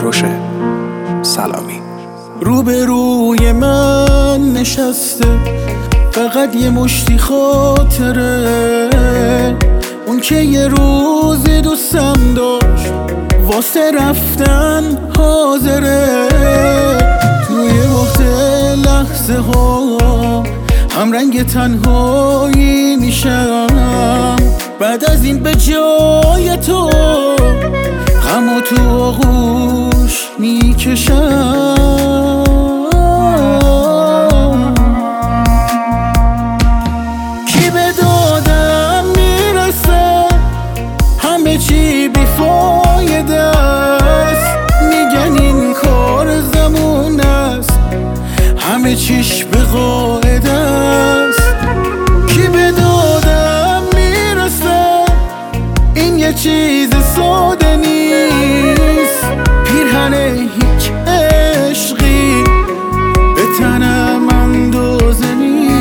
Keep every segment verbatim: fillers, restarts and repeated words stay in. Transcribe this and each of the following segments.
کوروش سلامی. روبروی من نشسته فقط یه مشتی خاطره، اون که یه روزی دوستم داشت واسه رفتن حاضره. توی وقت لحظه ها هم رنگ تنهایی میشم، بعد از این به جای تو غم و تو آغوش میکشم. کی به دادم میرسه همه چی بیفایده است، میگن این کار زمون است همه چیش به قاعده است. کی به دادم میرسه این یه چیز ساده نیست، پیرهن هیچ عشقی به تنم اندازه نیست.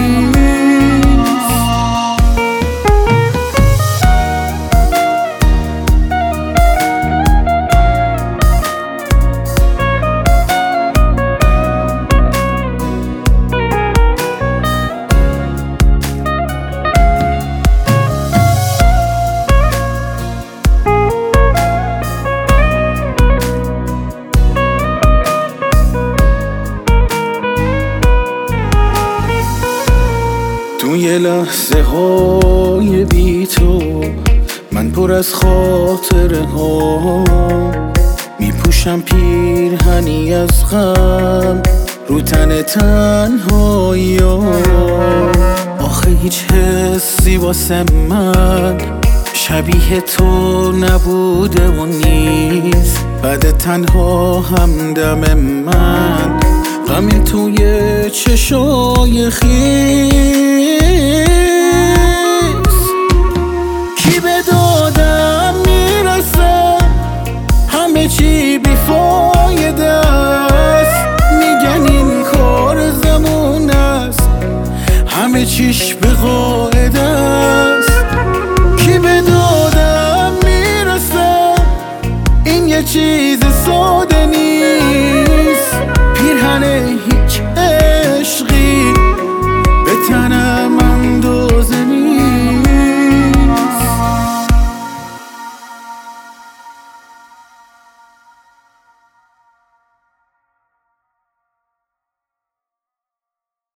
توی لحظه های بی تو من پر از خاطره ها، می پوشم پیرهنی از غم رو تن تنهایی ها. آخه هیچ حسی واسه من شبیه تو نبوده و نیست، بعد تنها همدم من غمی توی چشای خیس. کی به دادم میرسه همه چی بیفایده است، میگن این کار زمون است همه چیش به قاعده است.